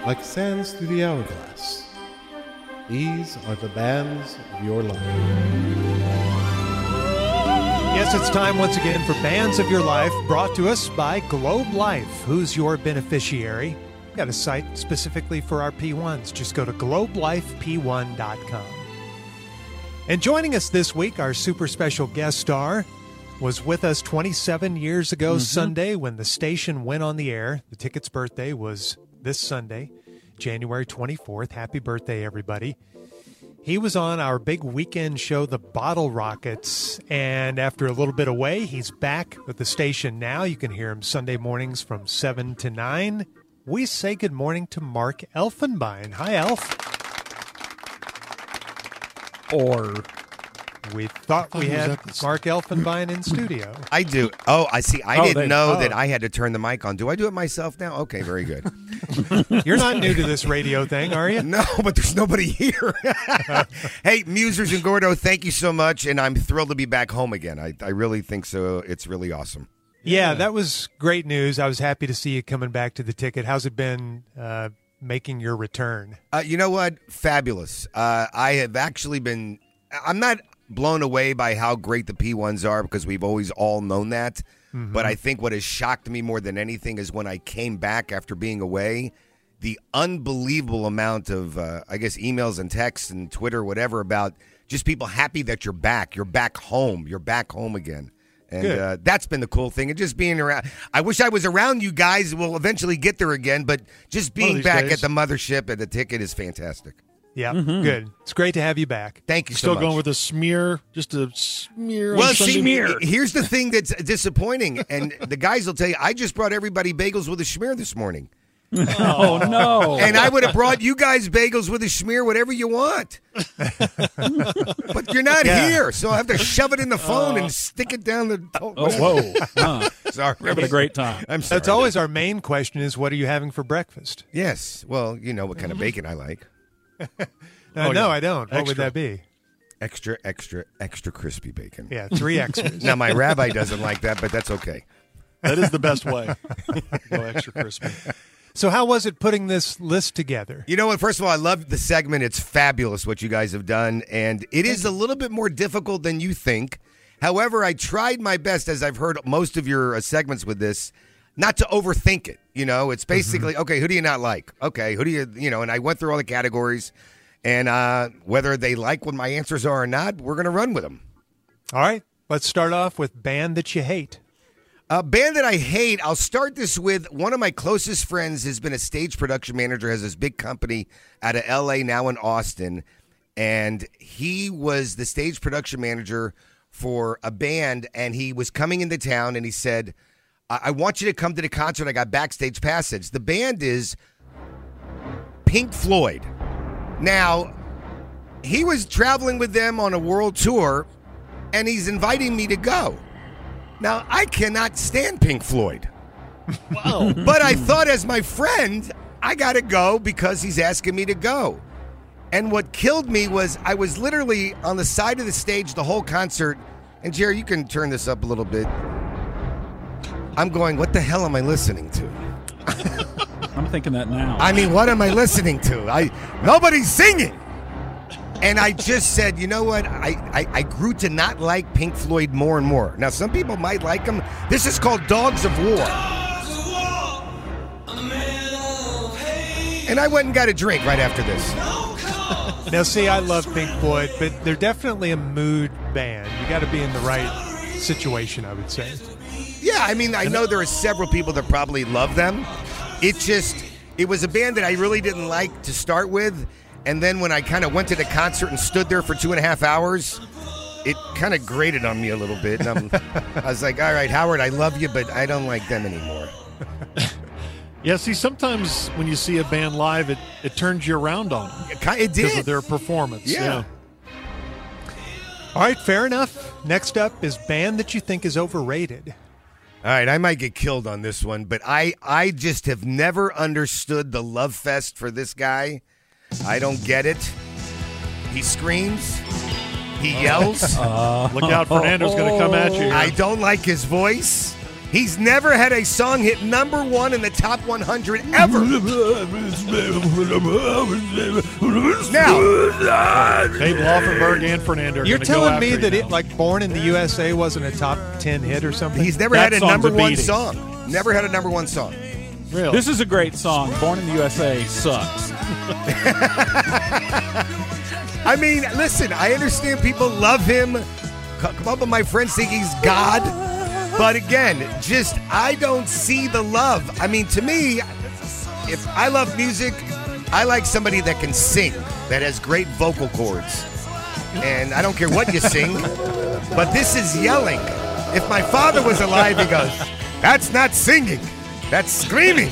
like sands through the hourglass. These are the bands of your life. Yes, it's time once again for Bands of Your Life, brought to us by Globe Life. Who's your beneficiary? We've got a site specifically for our P1s. Just go to globelifep1.com. And joining us this week, our super special guest star was with us 27 years ago Sunday when the station went on the air. The Ticket's birthday was this Sunday, January 24th. Happy birthday, everybody. He was on our big weekend show, The Bottle Rockets, and after a little bit away, he's back with the station now. You can hear him Sunday mornings from 7 to 9. We say good morning to Mark Elfenbein. Hi, Elf. Or we thought we had Mark Elfenbein in studio. I do. Oh, I see. I didn't know oh. that I had to turn the mic on. Do I do it myself now? Okay, very good. You're not new to this radio thing, are you? No, but there's nobody here. Hey, Musers and Gordo, thank you so much, and I'm thrilled to be back home again. I really think so. It's really awesome. Yeah, that was great news. I was happy to see you coming back to the Ticket. How's it been making your return? You know what? Fabulous. I have actually been – I'm not blown away by how great the P1s are because we've always all known that. Mm-hmm. But I think what has shocked me more than anything is when I came back after being away, the unbelievable amount of, emails and texts and Twitter, whatever, about just people happy that you're back. You're back home. You're back home again. And that's been the cool thing. And just being around. I wish I was around you guys. We'll eventually get there again. But just being back at the mothership at the Ticket is fantastic. Yeah, good. It's great to have you back. Thank you so Still much. going with a smear, just a smear. Well, on Sunday. here's the thing that's disappointing, and the guys will tell you, I just brought everybody bagels with a schmear this morning. Oh, no. And I would have brought you guys bagels with a schmear, whatever you want. But you're not here, so I have to shove it in the phone and stick it down the... Whoa. Sorry. We're having a great time. I'm sorry. That's always our main question is, what are you having for breakfast? Yes. Well, you know what kind of bacon I like. No, I don't. What Extra. would that be? Extra, extra, extra crispy bacon. Yeah, 3 extras. Now, my rabbi doesn't like that, but that's okay. That is the best way. Go extra crispy. So how was it putting this list together? You know what? First of all, I love the segment. It's fabulous what you guys have done, and it is a little bit more difficult than you think. However, I tried my best, as I've heard most of your segments with this, not to overthink it. You know, it's basically, okay, who do you not like? Okay, who do you, and I went through all the categories, and whether they like what my answers are or not, we're going to run with them. All right, let's start off with band that you hate. A band that I hate, I'll start this with one of my closest friends has been a stage production manager, has this big company out of L.A., now in Austin, and he was the stage production manager for a band, and he was coming into town, and he said, I want you to come to the concert. I got backstage passage. The band is Pink Floyd. Now, he was traveling with them on a world tour, and he's inviting me to go. Now, I cannot stand Pink Floyd. Wow. But I thought as my friend, I got to go because he's asking me to go. And what killed me was I was literally on the side of the stage the whole concert. And, Jerry, you can turn this up a little bit. I'm going, what the hell am I listening to? I'm thinking that now. I mean, what am I listening to? Nobody's singing. And I just said, you know what? I grew to not like Pink Floyd more and more. Now, some people might like them. This is called Dogs of War. And I went and got a drink right after this. Now, see, I love Pink Floyd, but they're definitely a mood band. You got to be in the right situation, I would say. Yeah, I mean, I know there are several people that probably love them. It was a band that I really didn't like to start with. And then when I kind of went to the concert and stood there for 2.5 hours, it kind of grated on me a little bit. And I was like, all right, Howard, I love you, but I don't like them anymore. Yeah, see, sometimes when you see a band live, it turns you around on them. It did. Because of their performance. Yeah. All right, fair enough. Next up is band that you think is overrated. All right, I might get killed on this one, but I just have never understood the love fest for this guy. I don't get it. He screams. He yells. Look out, Fernando's going to come at you here. I don't like his voice. He's never had a song hit number 1 in the top 100 ever. Now, Dave Laufenberg and Fernando are You're gonna go telling after me you that now. Born in the USA wasn't a top 10 hit or something? he's never That had a song's number a 1 beating. song. Never had a number 1 song. Really? This is a great song. Born in the USA sucks. I mean, listen, I understand people love him. Come up with my friends think he's God. But again, I don't see the love. I mean, to me, if I love music, I like somebody that can sing, that has great vocal cords. And I don't care what you sing, but this is yelling. If my father was alive, he goes, that's not singing, that's screaming.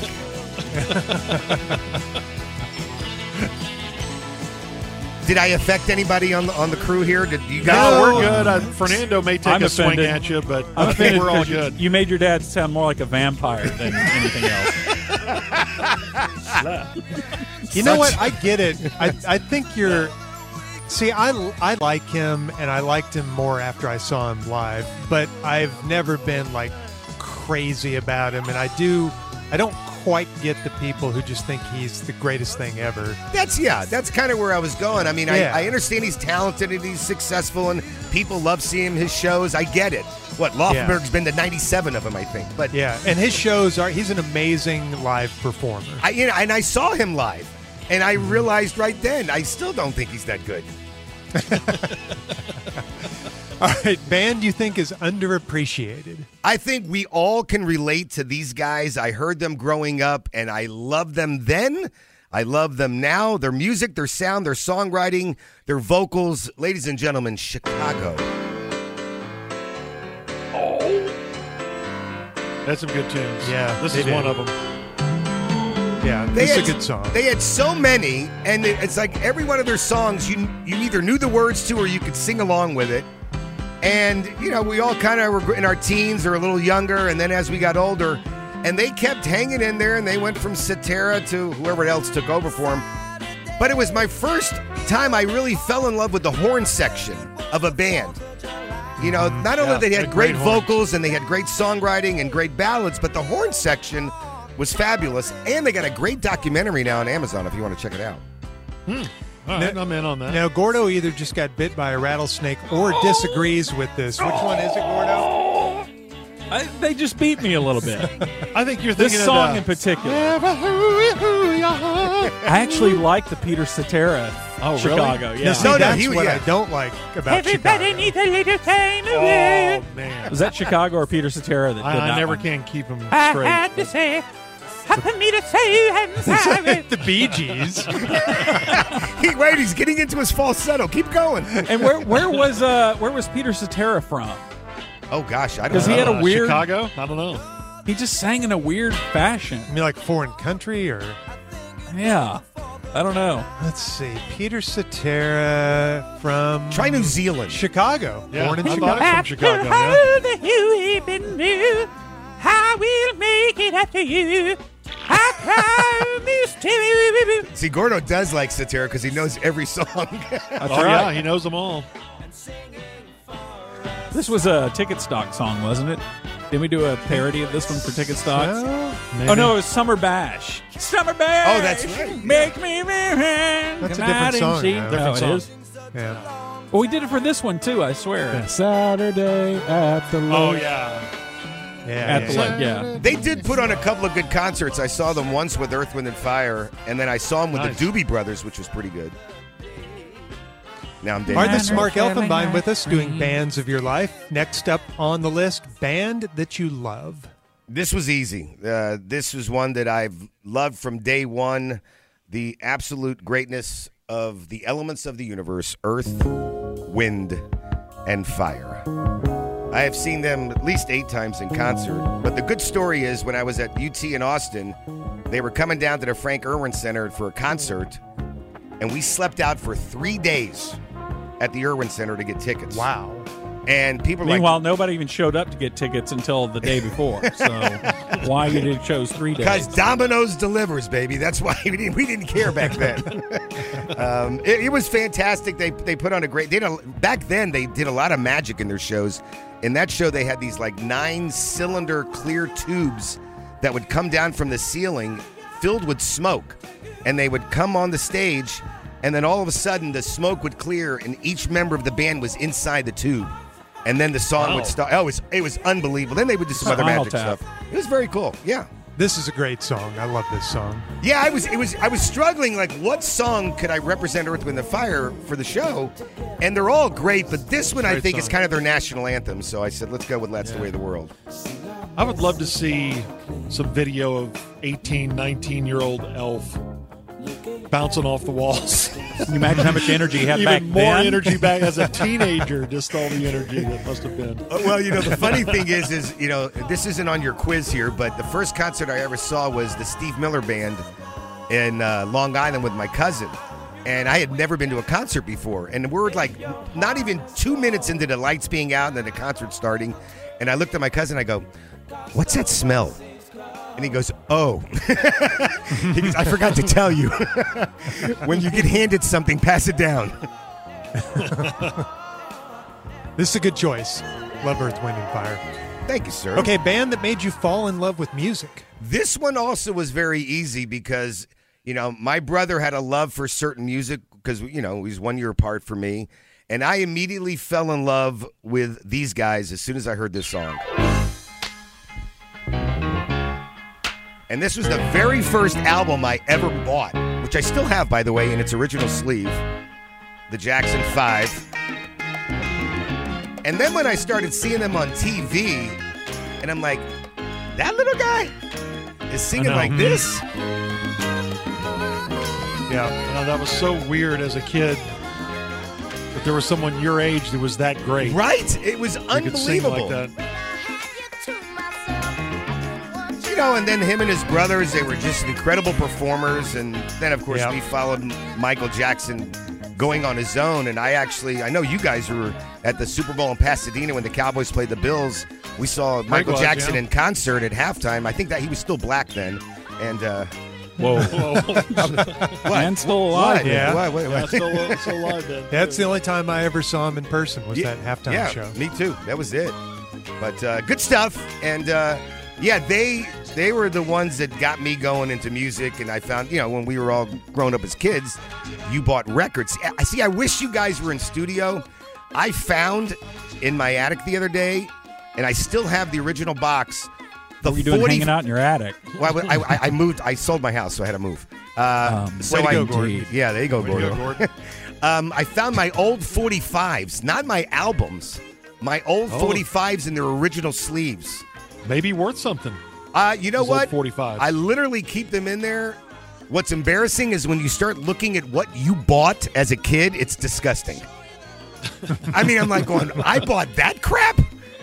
Did I affect anybody on the crew here? Did you guys? No, we're good. Fernando may take I'm a swing offended. at you, but I'm I think offended we're all 'cause good. You made your dad sound more like a vampire than anything else. You know what? I get it. I think you're... See, I like him, and I liked him more after I saw him live, but I've never been, crazy about him, and I don't quite get the people who just think he's the greatest thing ever. That's kind of where I was going. I mean, Yeah. I understand he's talented and he's successful and people love seeing his shows. I get it. Laufenberg's been to 97 of them, I think. But Yeah, and his shows he's an amazing live performer. I saw him live, and I realized right then I still don't think he's that good. All right, band you think is underappreciated? I think we all can relate to these guys. I heard them growing up, and I loved them then. I love them now. Their music, their sound, their songwriting, their vocals. Ladies and gentlemen, Chicago. That's some good tunes. Yeah, This they is did. one of them. Yeah, this is a good song. They had so many, and it's like every one of their songs, you either knew the words to or you could sing along with it. And, we all kind of were in our teens or a little younger, and then as we got older, and they kept hanging in there, and they went from Cetera to whoever else took over for them. But it was my first time I really fell in love with the horn section of a band. Not only they had great horns. vocals and they had great songwriting and great ballads, but the horn section was fabulous. And they got a great documentary now on Amazon if you want to check it out. All right, I'm in on that. Now, Gordo either just got bit by a rattlesnake or disagrees with this. Which one is it, Gordo? They just beat me a little bit. I think you're thinking This song of in particular. I actually like the Peter Cetera Chicago. Yeah. Now, see, No, that's he- what yeah. I don't like about Everybody Chicago. needs a little time Oh, away. man. Was that Chicago or Peter Cetera that did I that never one? can keep them I straight. had to say, for me to say I'm sorry. The Bee Gees. He's getting into his falsetto. Keep going. And where was Peter Cetera from? Oh, gosh. I don't know. Because he had a weird. Chicago? I don't know. He just sang in a weird fashion. I mean, like foreign country or... Yeah, I don't know. Let's see. Peter Cetera from... Try New Zealand. Chicago. Yeah, Born in I Chicago. thought it from Chicago, yeah. After the you been new, I will make it after you. I promise to. See, Gordo does like Cetera because he knows every song. Yeah, he knows them all. This was a Ticket Stock song, wasn't it? Didn't we do a parody of this one for Ticket Stock? Well, Oh no, it was Summer Bash. Summer Bash. Oh, that's right. Make me run. That's a Come out different song and see. now. Oh, Different it song. is? yeah. Well, we did it for this one too. I swear. Saturday at the Oh, lake. yeah. Yeah. At the lake. Yeah. They did put on a couple of good concerts. I saw them once with Earth, Wind, and Fire, and then I saw them with Nice. the Doobie Brothers, which was pretty good. Now I'm All dating. right, this is Mark Elfenbein with us doing Bands of Your Life. Next up on the list, band that you love. This was easy. This was one that I've loved from day one. The absolute greatness of the elements of the universe, Earth, Wind, and Fire. I have seen them at least 8 times in concert. But the good story is when I was at UT in Austin, they were coming down to the Frank Irwin Center for a concert, and we slept out for 3 days at the Irwin Center to get tickets. Wow. And people were Meanwhile, like, nobody even showed up to get tickets until the day before. So why you chose 3 days. Because Domino's delivers, baby. That's why we didn't care back then. It was fantastic. They put on a great. Back then they did a lot of magic in their shows. In that show, they had these like 9-cylinder clear tubes that would come down from the ceiling, filled with smoke, and they would come on the stage, and then all of a sudden the smoke would clear, and each member of the band was inside the tube. And then the song would start. Oh, it was unbelievable. Then they would do some other magic stuff. It was very cool. Yeah. This is a great song. I love this song. Yeah, I was struggling, like, what song could I represent Earth, Wind & Fire for the show? And they're all great, but this one I think is kind of their national anthem. So I said, let's go with That's the Way of the World. I would love to see some video of 18, 19-year-old Elf bouncing off the walls. Can you imagine how much energy he had back then? Even more energy back as a teenager, just all the energy that must have been. Well, the funny thing is, this isn't on your quiz here, but the first concert I ever saw was the Steve Miller Band in Long Island with my cousin. And I had never been to a concert before. And we're like not even 2 minutes into the lights being out and then the concert starting. And I looked at my cousin, I go, what's that smell? And he goes, oh. He goes, I forgot to tell you. When you get handed something, pass it down. This is a good choice. Love Earth, Wind & Fire. Thank you, sir. Okay, band that made you fall in love with music. This one also was very easy because, my brother had a love for certain music because, he's 1 year apart from me. And I immediately fell in love with these guys as soon as I heard this song. And this was the very first album I ever bought, which I still have, by the way, in its original sleeve, the Jackson 5. And then when I started seeing them on TV, and I'm like, that little guy is singing like this? Yeah, that was so weird as a kid that there was someone your age that was that great. Right? It was unbelievable. Could sing like that. And then him and his brothers, they were just incredible performers. And then, of course, we followed Michael Jackson going on his own. And I know you guys were at the Super Bowl in Pasadena when the Cowboys played the Bills. We saw Michael Jackson in concert at halftime. I think that he was still black then. And whoa. And still alive. Yeah. What? Still alive then. That's the only time I ever saw him in person was that halftime show. Me too. That was it. But good stuff. And they were the ones that got me going into music, and I found, when we were all grown up as kids, you bought records. I wish you guys were in studio. I found in my attic the other day, and I still have the original box. What were you doing hanging out in your attic? Well, I moved. I sold my house, so I had to move. So way to go, Gordon. Yeah, there you go, Gordon. I found my old 45s, not my albums. My old 45s in their original sleeves. Maybe worth something. You know what? 45s. I literally keep them in there. What's embarrassing is when you start looking at what you bought as a kid, it's disgusting. I mean, I'm like going, I bought that crap?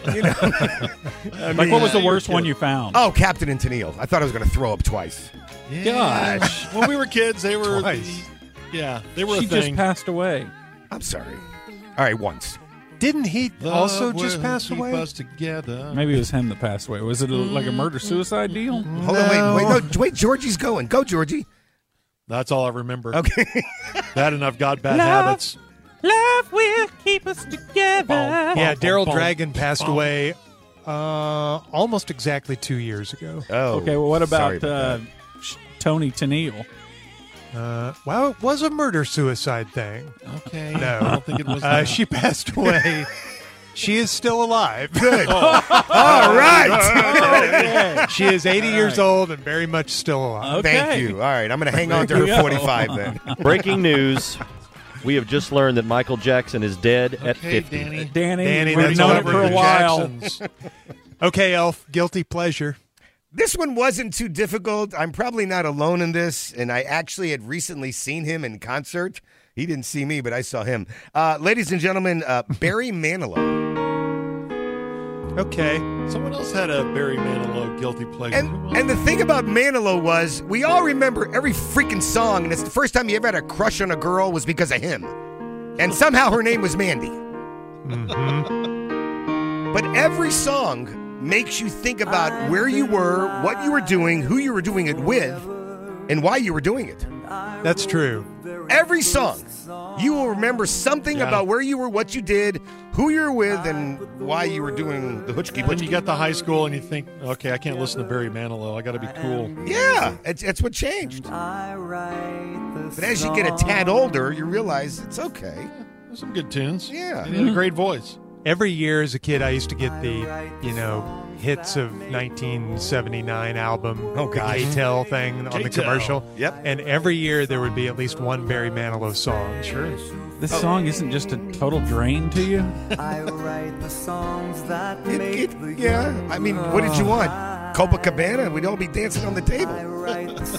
What was the worst one you found? Oh, Captain and Tennille. I thought I was going to throw up twice. Yeah. Gosh. When we were kids, they were... Twice. They were She a thing. just passed away. I'm sorry. All right, once. Didn't he also just pass keep away? us together. Maybe it was him that passed away. Was it like a murder-suicide deal? Hold on, wait, Georgie's going. Go, Georgie. That's all I remember. Okay. That and I've got bad habits. Love will keep us together. Yeah, Daryl Dragon passed away almost exactly 2 years ago. Oh. Okay, well, what sorry about Tony Tennille? Well, it was a murder-suicide thing. Okay. No. I don't think it was She passed away. She is still alive. Good. All right. She is 80 years old and very much still alive. Okay. Thank you. All right, I'm going to hang on to her 45 then. Breaking news. We have just learned that Michael Jackson is dead at 50. Danny, that's we've known all it for a over the while. Okay, Elf, guilty pleasure. This one wasn't too difficult. I'm probably not alone in this, and I actually had recently seen him in concert. He didn't see me, but I saw him. Ladies and gentlemen, Barry Manilow. Okay. Someone else had a Barry Manilow guilty pleasure. And the thing about Manilow was, we all remember every freaking song, and it's the first time you ever had a crush on a girl was because of him. And somehow her name was Mandy. Mm-hmm. But every song makes you think about where you were, what you were doing, who you were doing it with, and why you were doing it. That's true. Every song, you will remember something about where you were, what you did, who you were with, and why you were doing the hutchki. When you get to high school and you think, okay, I can't listen to Barry Manilow. I got to be cool. Yeah, it's what changed. But as you get a tad older, you realize it's okay. There's some good tunes. Yeah. He had a great voice. Every year as a kid, I used to get the, hits of 1979 album, the K-Tel thing on the commercial. Yep. And every year there would be at least one Barry Manilow song. Sure. This song isn't just a total drain to you? I write the songs that I mean, what did you want? Copacabana? We'd all be dancing on the table. I write the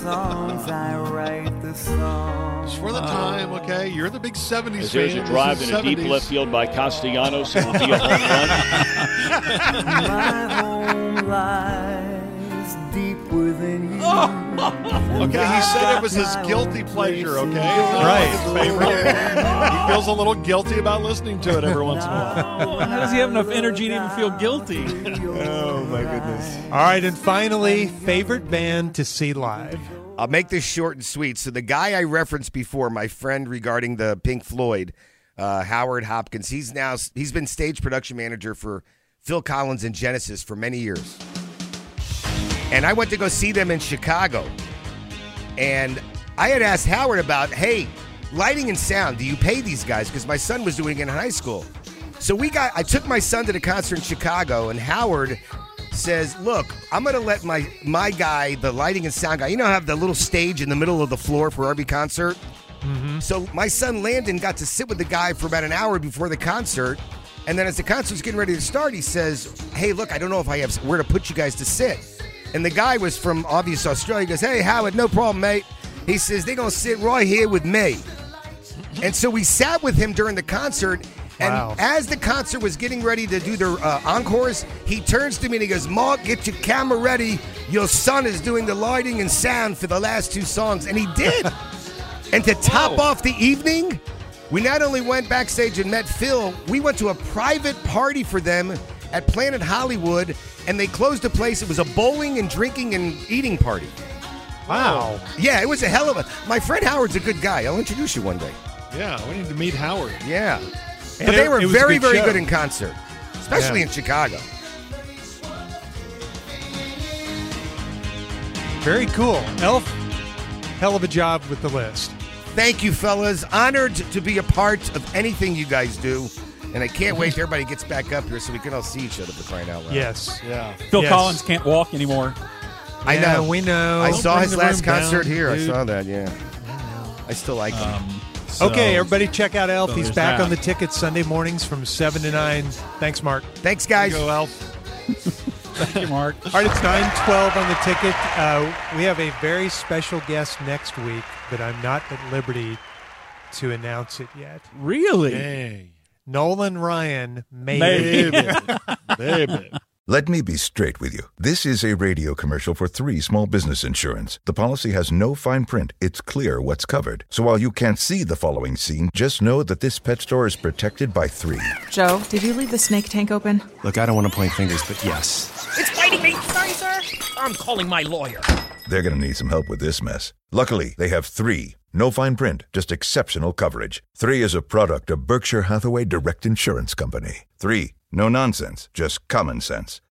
songs. It's for the time, okay? You're the big 70s As fan. there's a drive in a deep left field by Castellanos, it will be a home run. My home lies deep within you. Okay, he said it was his guilty pleasure, okay? It's not Right. his favorite. He feels a little guilty about listening to it every once in a while. How does he have enough energy to even feel guilty? Oh, my goodness. All right, and finally, favorite band to see live. I'll make this short and sweet. So the guy I referenced before, my friend regarding the Pink Floyd, Howard Hopkins, he's been stage production manager for Phil Collins and Genesis for many years. And I went to go see them in Chicago. And I had asked Howard about, hey, lighting and sound, do you pay these guys? Because my son was doing it in high school. So I took my son to the concert in Chicago, and Howard says, look, I'm going to let my guy, the lighting and sound guy, have the little stage in the middle of the floor for every concert. Mm-hmm. So my son Landon got to sit with the guy for about an hour before the concert. And then as the concert's getting ready to start, he says, hey, look, I don't know if I have where to put you guys to sit. And the guy was from obvious Australia. He goes, hey, Howard, no problem, mate. He says, they're going to sit right here with me. And so we sat with him during the concert. And as the concert was getting ready to do their encores, he turns to me and he goes, Mark, get your camera ready. Your son is doing the lighting and sound for the last two songs. And he did. And to top off the evening, we not only went backstage and met Phil, we went to a private party for them at Planet Hollywood, and they closed the place. It was a bowling and drinking and eating party. Wow. Yeah, it was a hell of a... My friend Howard's a good guy. I'll introduce you one day. Yeah, we need to meet Howard. Yeah. And But they were it was a very, good very show. good in concert, especially in Chicago. Very cool. Elf, hell of a job with the list. Thank you, fellas. Honored to be a part of anything you guys do. And I can't wait till everybody gets back up here so we can all see each other for crying out loud. Yes. Yeah. Phil Yes. Collins can't walk anymore. I know. We know. I saw bring his the last room concert down, here. dude. I saw that, yeah. I still like him. Okay, everybody check out Elf. so He's there's back that. on the ticket Sunday mornings from 7 to 9. Thanks, Mark. Thanks, guys. Go, Elf. Thank you, Mark. All right, it's 9:12 on the ticket. We have a very special guest next week, but I'm not at liberty to announce it yet. Really? Hey. Nolan Ryan, Maybe. Baby. Let me be straight with you. This is a radio commercial for 3 small business insurance. The policy has no fine print. It's clear what's covered. So while you can't see the following scene, just know that this pet store is protected by 3. Joe, did you leave the snake tank open? Look, I don't want to point fingers, but yes. It's biting me. Sorry, sir. I'm calling my lawyer. They're going to need some help with this mess. Luckily, they have 3. No fine print, just exceptional coverage. 3 is a product of Berkshire Hathaway Direct Insurance Company. 3. No nonsense, just common sense.